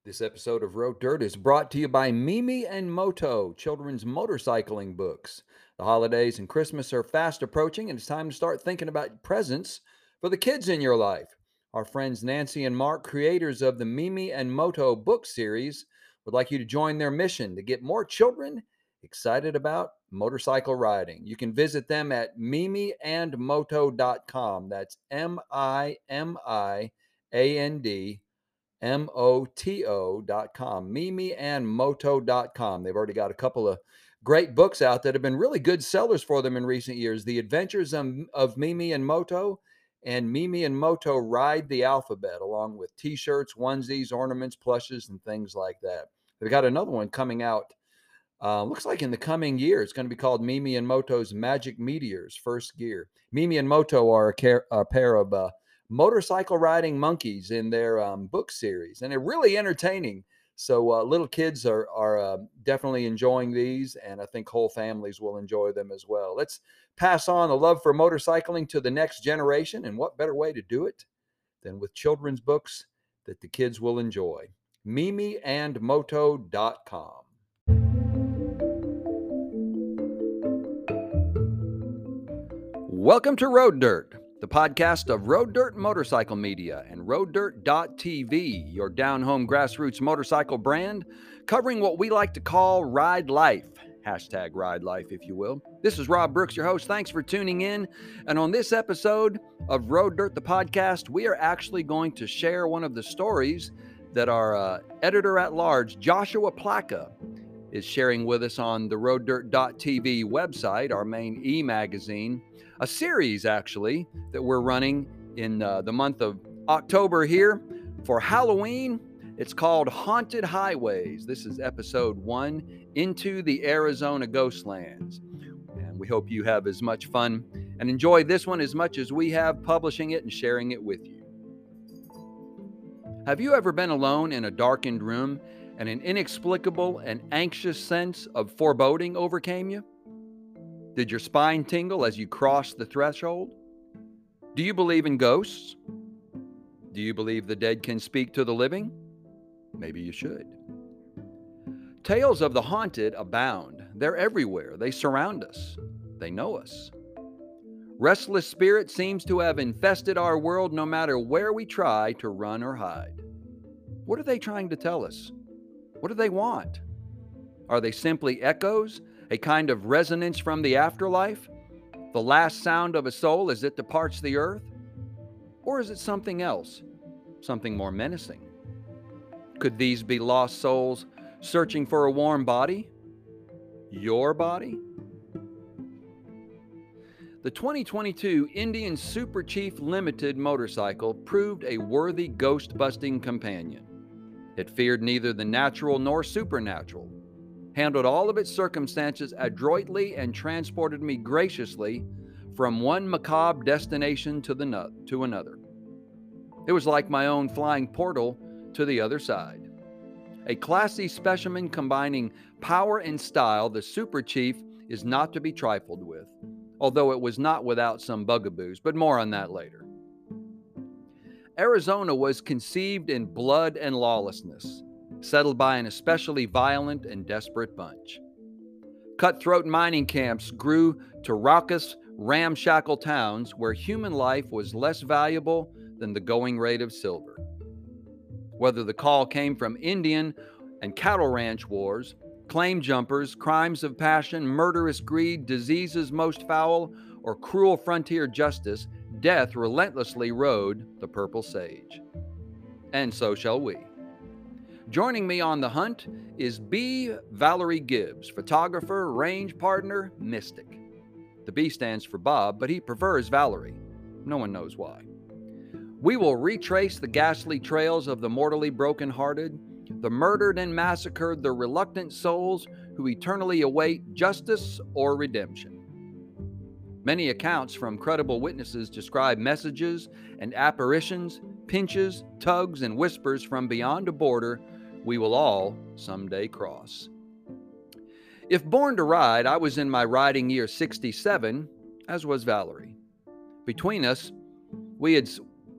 This episode of Road Dirt is brought to you by Mimi and Moto, children's motorcycling books. The holidays and Christmas are fast approaching, and it's time to start thinking about presents for the kids in your life. Our friends Nancy and Mark, creators of the Mimi and Moto book series, would like you to join their mission to get more children excited about motorcycle riding. You can visit them at mimiandmoto.com. That's MIMIAND moto.com, mimiandmoto.com. They've already got a couple of great books out that have been really good sellers for them in recent years. The Adventures of Mimi and Moto, and Mimi and Moto Ride the Alphabet, along with t-shirts, onesies, ornaments, plushes, and things like that. They've got another one coming out, looks like in the coming year. It's going to be called Mimi and Moto's Magic Meteors First Gear. Mimi and Moto are a pair of motorcycle riding monkeys in their book series, and they're really entertaining. So little kids are definitely enjoying these, and I think whole families will enjoy them as well. Let's pass on the love for motorcycling to the next generation, and what better way to do it than with children's books that the kids will enjoy. mimiandmoto.com. Welcome to Road Dirt, the podcast of Road Dirt Motorcycle Media and RoadDirt.tv, your down-home grassroots motorcycle brand, covering what we like to call ride life. Hashtag ride life, if you will. This is Rob Brooks, your host. Thanks for tuning in. And on this episode of Road Dirt, the podcast, we are actually going to share one of the stories that our editor-at-large, Joshua Plaka, is sharing with us on the RoadDirt.tv website, our main e-magazine. A series, actually, that we're running in the month of October here for Halloween. It's called Haunted Highways. This is episode 1, Into the Arizona Ghostlands. And we hope you have as much fun and enjoy this one as much as we have publishing it and sharing it with you. Have you ever been alone in a darkened room and an inexplicable and anxious sense of foreboding overcame you? Did your spine tingle as you crossed the threshold? Do you believe in ghosts? Do you believe the dead can speak to the living? Maybe you should. Tales of the haunted abound. They're everywhere. They surround us. They know us. Restless spirit seems to have infested our world no matter where we try to run or hide. What are they trying to tell us? What do they want? Are they simply echoes? A kind of resonance from the afterlife? The last sound of a soul as it departs the earth? Or is it something else? Something more menacing? Could these be lost souls searching for a warm body? Your body? The 2022 Indian Super Chief Limited motorcycle proved a worthy ghost-busting companion. It feared neither the natural nor supernatural, handled all of its circumstances adroitly, and transported me graciously from one macabre destination to another. It was like my own flying portal to the other side. A classy specimen combining power and style, the Super Chief is not to be trifled with, although it was not without some bugaboos, but more on that later. Arizona was conceived in blood and lawlessness, settled by an especially violent and desperate bunch. Cutthroat mining camps grew to raucous, ramshackle towns where human life was less valuable than the going rate of silver. Whether the call came from Indian and cattle ranch wars, claim jumpers, crimes of passion, murderous greed, diseases most foul, or cruel frontier justice, death relentlessly rode the purple sage. And so shall we. Joining me on the hunt is B. Valerie Gibbs, photographer, range partner, mystic. The B stands for Bob, but he prefers Valerie. No one knows why. We will retrace the ghastly trails of the mortally broken-hearted, the murdered and massacred, the reluctant souls who eternally await justice or redemption. Many accounts from credible witnesses describe messages and apparitions, pinches, tugs, and whispers from beyond a border we will all someday cross. If born to ride, I was in my riding year 67, as was Valerie. Between us, we had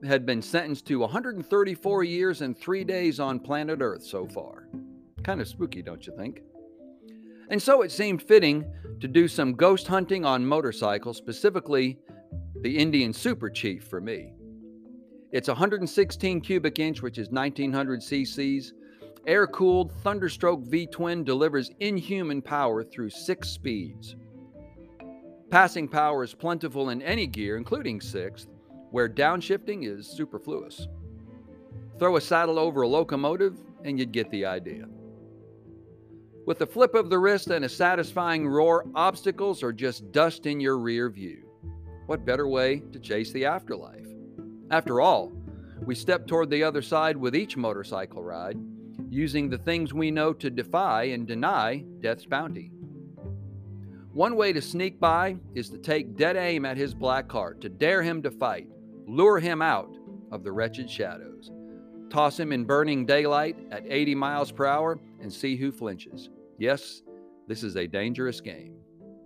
had been sentenced to 134 years and 3 days on planet Earth so far. Kind of spooky, don't you think? And so it seemed fitting to do some ghost hunting on motorcycles, specifically the Indian Super Chief for me. It's 116 cubic inch, which is 1900 cc's. Air-cooled Thunderstroke V-twin delivers inhuman power through 6 speeds. Passing power is plentiful in any gear, including 6th, where downshifting is superfluous. Throw a saddle over a locomotive and you'd get the idea. With a flip of the wrist and a satisfying roar, obstacles are just dust in your rear view. What better way to chase the afterlife? After all, we step toward the other side with each motorcycle ride, using the things we know to defy and deny death's bounty. One way to sneak by is to take dead aim at his black cart, to dare him to fight, lure him out of the wretched shadows, toss him in burning daylight at 80 miles per hour, and see who flinches. Yes, this is a dangerous game.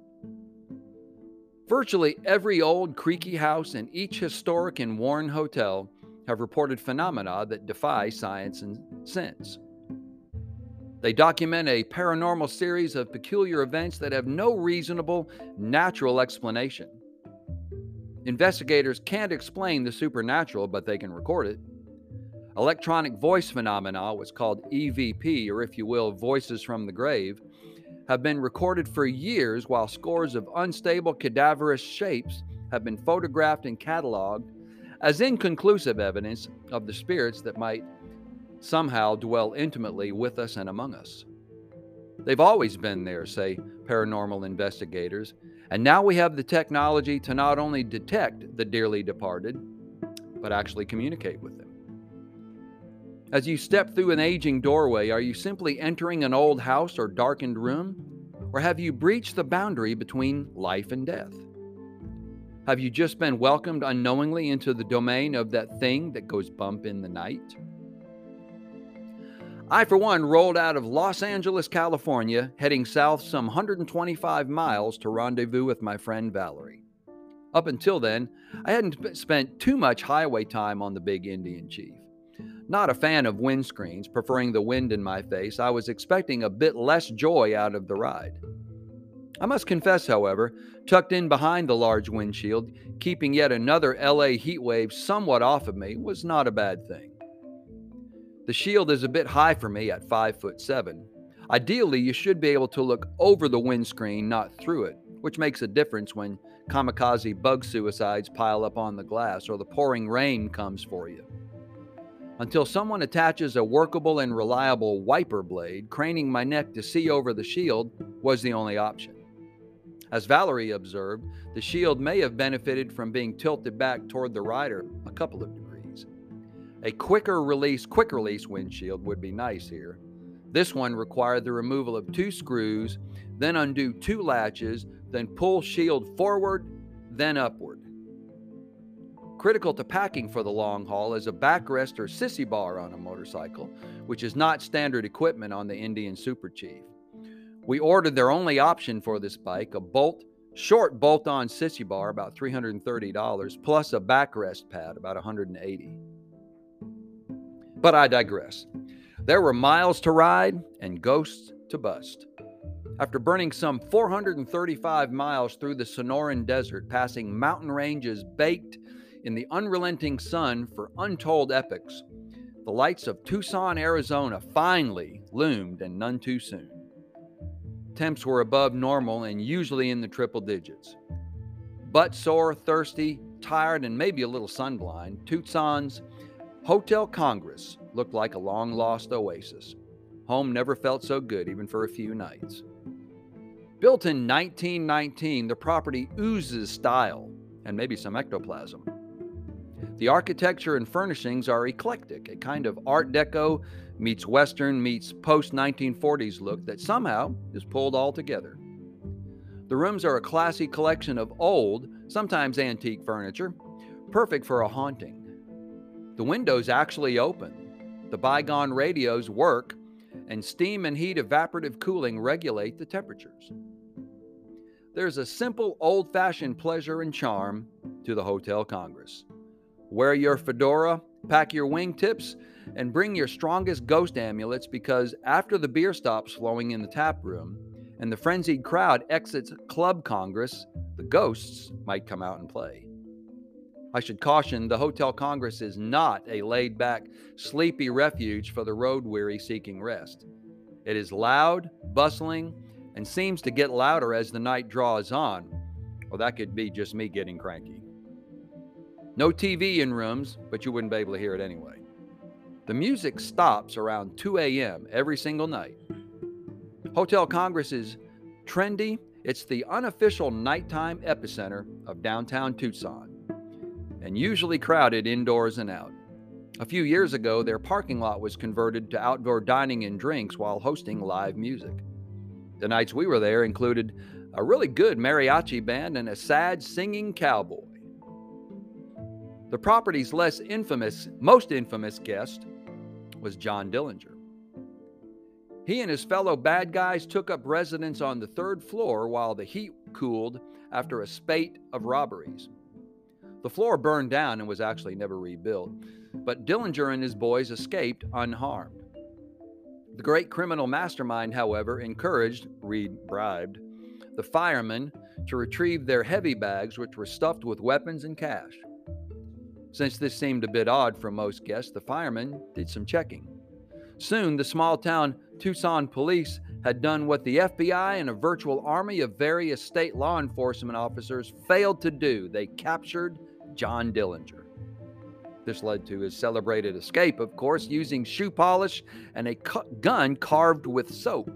Virtually every old creaky house and each historic and worn hotel have reported phenomena that defy science and sense. They document a paranormal series of peculiar events that have no reasonable, natural explanation. Investigators can't explain the supernatural, but they can record it. Electronic voice phenomena, what's called EVP, or if you will, voices from the grave, have been recorded for years, while scores of unstable cadaverous shapes have been photographed and cataloged as inconclusive evidence of the spirits that might somehow dwell intimately with us and among us. They've always been there, say paranormal investigators, and now we have the technology to not only detect the dearly departed, but actually communicate with them. As you step through an aging doorway, are you simply entering an old house or darkened room? Or have you breached the boundary between life and death? Have you just been welcomed unknowingly into the domain of that thing that goes bump in the night? I, for one, rolled out of Los Angeles, California, heading south some 125 miles to rendezvous with my friend Valerie. Up until then, I hadn't spent too much highway time on the Big Indian Chief. Not a fan of windscreens, preferring the wind in my face, I was expecting a bit less joy out of the ride. I must confess, however, tucked in behind the large windshield, keeping yet another LA heatwave somewhat off of me was not a bad thing. The shield is a bit high for me at 5'7". Ideally, you should be able to look over the windscreen, not through it, which makes a difference when kamikaze bug suicides pile up on the glass or the pouring rain comes for you. Until someone attaches a workable and reliable wiper blade, craning my neck to see over the shield was the only option. As Valerie observed, the shield may have benefited from being tilted back toward the rider a couple of degrees. A quick release windshield would be nice here. This one required the removal of 2 screws, then undo 2 latches, then pull shield forward, then upward. Critical to packing for the long haul is a backrest or sissy bar on a motorcycle, which is not standard equipment on the Indian Super Chief. We ordered their only option for this bike, a short bolt-on sissy bar, about $330, plus a backrest pad, about $180. But I digress. There were miles to ride and ghosts to bust. After burning some 435 miles through the Sonoran Desert, passing mountain ranges baked in the unrelenting sun for untold epochs, the lights of Tucson, Arizona finally loomed, and none too soon. Temps were above normal and usually in the triple digits. Butt sore, thirsty, tired, and maybe a little sunblind, Tucson's Hotel Congress looked like a long-lost oasis. Home never felt so good, even for a few nights. Built in 1919, the property oozes style and maybe some ectoplasm. The architecture and furnishings are eclectic, a kind of Art Deco meets Western meets post-1940s look that somehow is pulled all together. The rooms are a classy collection of old, sometimes antique furniture, perfect for a haunting. The windows actually open, the bygone radios work, and steam and heat evaporative cooling regulate the temperatures. There's a simple, old-fashioned pleasure and charm to the Hotel Congress. Wear your fedora, pack your wingtips, and bring your strongest ghost amulets, because after the beer stops flowing in the tap room and the frenzied crowd exits Club Congress, the ghosts might come out and play. I should caution, the Hotel Congress is not a laid-back, sleepy refuge for the road-weary seeking rest. It is loud, bustling, and seems to get louder as the night draws on. Well, that could be just me getting cranky. No TV in rooms, but you wouldn't be able to hear it anyway. The music stops around 2 a.m. every single night. Hotel Congress is trendy. It's the unofficial nighttime epicenter of downtown Tucson, and usually crowded indoors and out. A few years ago, their parking lot was converted to outdoor dining and drinks while hosting live music. The nights we were there included a really good mariachi band and a sad singing cowboy. The property's most infamous guest was John Dillinger. He and his fellow bad guys took up residence on the third floor while the heat cooled after a spate of robberies. The floor burned down and was actually never rebuilt, but Dillinger and his boys escaped unharmed. The great criminal mastermind, however, encouraged, bribed, the firemen to retrieve their heavy bags, which were stuffed with weapons and cash. Since this seemed a bit odd for most guests, the firemen did some checking. Soon, the small-town Tucson police had done what the FBI and a virtual army of various state law enforcement officers failed to do. They captured John Dillinger. This led to his celebrated escape, of course, using shoe polish and a gun carved with soap.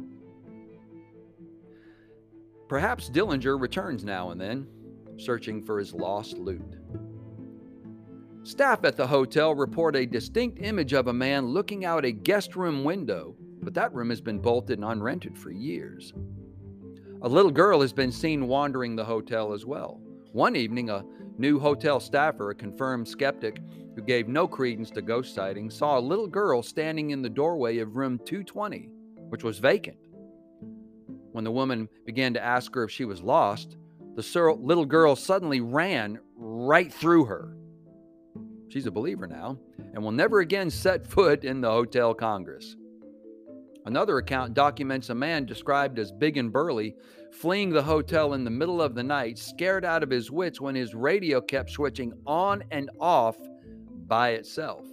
Perhaps Dillinger returns now and then, searching for his lost loot. Staff at the hotel report a distinct image of a man looking out a guest room window, but that room has been bolted and unrented for years. A little girl has been seen wandering the hotel as well. One evening, a new hotel staffer, a confirmed skeptic who gave no credence to ghost sightings, saw a little girl standing in the doorway of room 220, which was vacant. When the woman began to ask her if she was lost, the little girl suddenly ran right through her. She's a believer now and will never again set foot in the Hotel Congress. Another account documents a man described as big and burly fleeing the hotel in the middle of the night, scared out of his wits when his radio kept switching on and off by itself.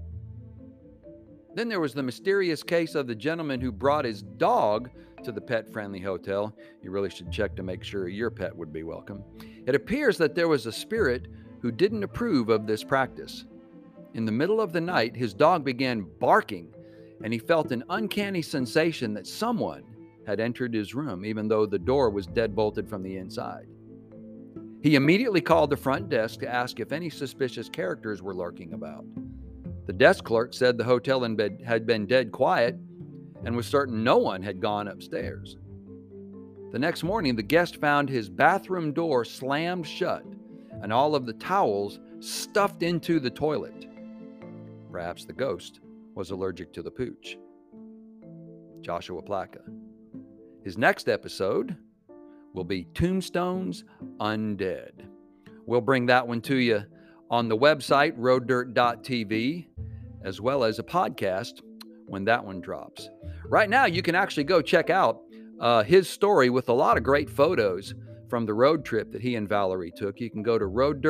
Then there was the mysterious case of the gentleman who brought his dog to the pet-friendly hotel. You really should check to make sure your pet would be welcome. It appears that there was a spirit who didn't approve of this practice. In the middle of the night, his dog began barking, and he felt an uncanny sensation that someone had entered his room, even though the door was dead-bolted from the inside. He immediately called the front desk to ask if any suspicious characters were lurking about. The desk clerk said the hotel had been dead quiet and was certain no one had gone upstairs. The next morning, the guest found his bathroom door slammed shut and all of the towels stuffed into the toilet. Perhaps the ghost was allergic to the pooch. Joshua Plaka. His next episode will be Tombstones Undead. We'll bring that one to you on the website, roaddirt.tv, as well as a podcast when that one drops. Right now, you can actually go check out his story with a lot of great photos from the road trip that he and Valerie took. You can go to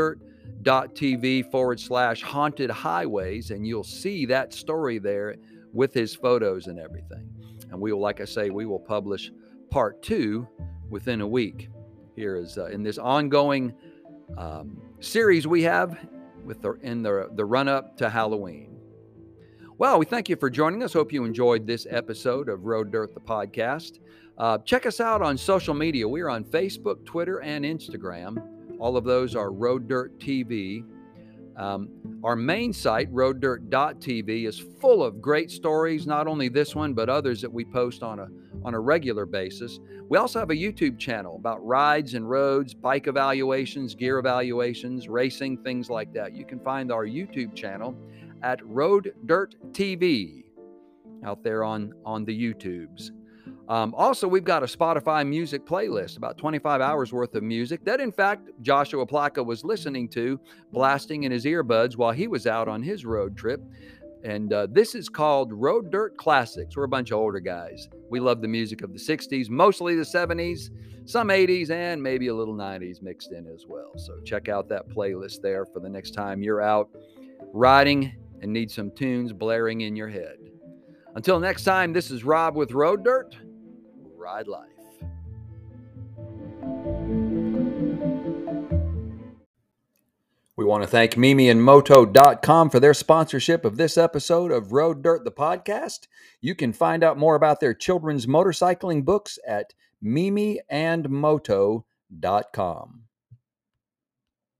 roaddirt.tv/haunted highways, and you'll see that story there with his photos and everything. And we will, like I say, we will publish part 2 within a week. Here is in this ongoing series we have in the run-up to Halloween. Well, we thank you for joining us. Hope you enjoyed this episode of Road Dirt, the podcast. Check us out on social media. We're on Facebook, Twitter, and Instagram. All of those are Road Dirt TV. Our main site, roaddirt.tv, is full of great stories, not only this one, but others that we post on a regular basis. We also have a YouTube channel about rides and roads, bike evaluations, gear evaluations, racing, things like that. You can find our YouTube channel at Road Dirt TV out there on the YouTubes. Also, we've got a Spotify music playlist, about 25 hours worth of music that, in fact, Joshua Plaka was listening to, blasting in his earbuds while he was out on his road trip. And this is called Road Dirt Classics. We're a bunch of older guys. We love the music of the 60s, mostly the 70s, some 80s, and maybe a little 90s mixed in as well. So check out that playlist there for the next time you're out riding and need some tunes blaring in your head. Until next time, this is Rob with Road Dirt. Ride life. We want to thank MimiandMoto.com for their sponsorship of this episode of Road Dirt, the podcast. You can find out more about their children's motorcycling books at MimiandMoto.com.